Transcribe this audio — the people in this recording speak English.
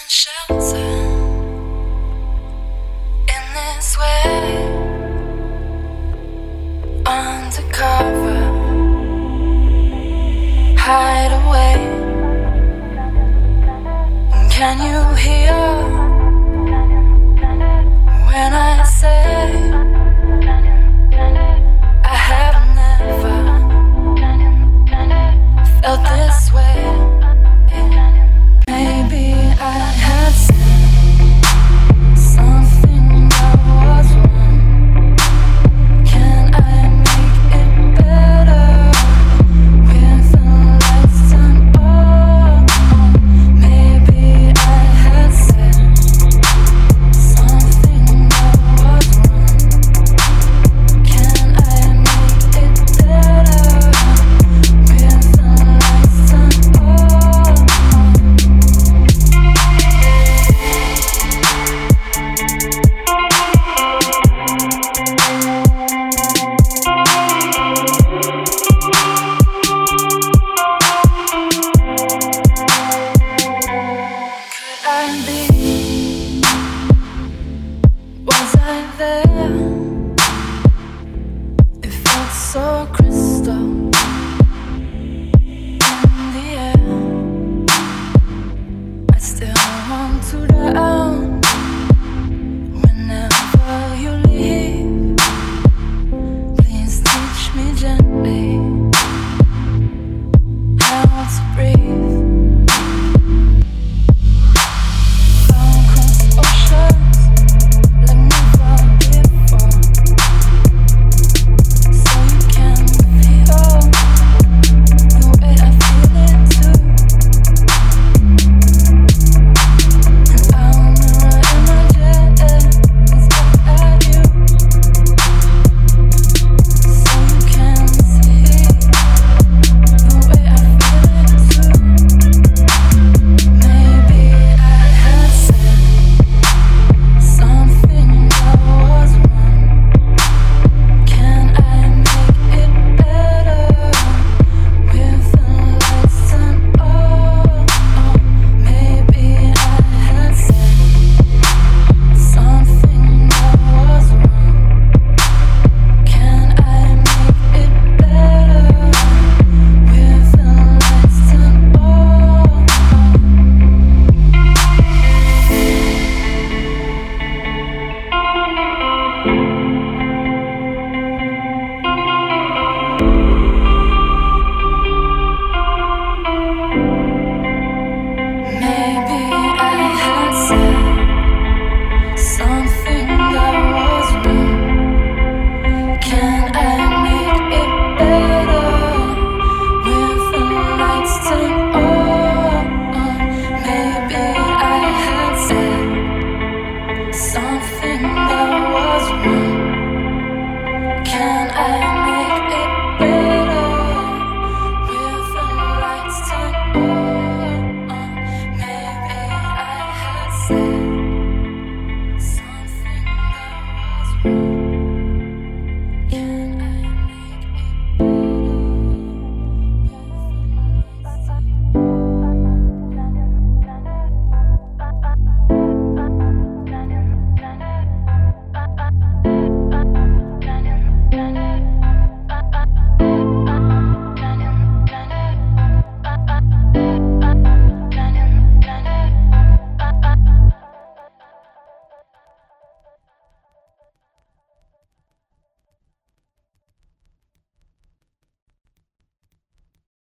shelter in this way, undercover, hide away. Can you hear when I say I have never felt this way? Maybe I had said something that was wrong. Can I make it better with the lights turned on? Maybe I had said something that was wrong. Can I make it better with the lights turned on? Was I there? It felt so crystal in the air. I still want to drown whenever you leave. Please teach me gently how to breathe. Maybe I had said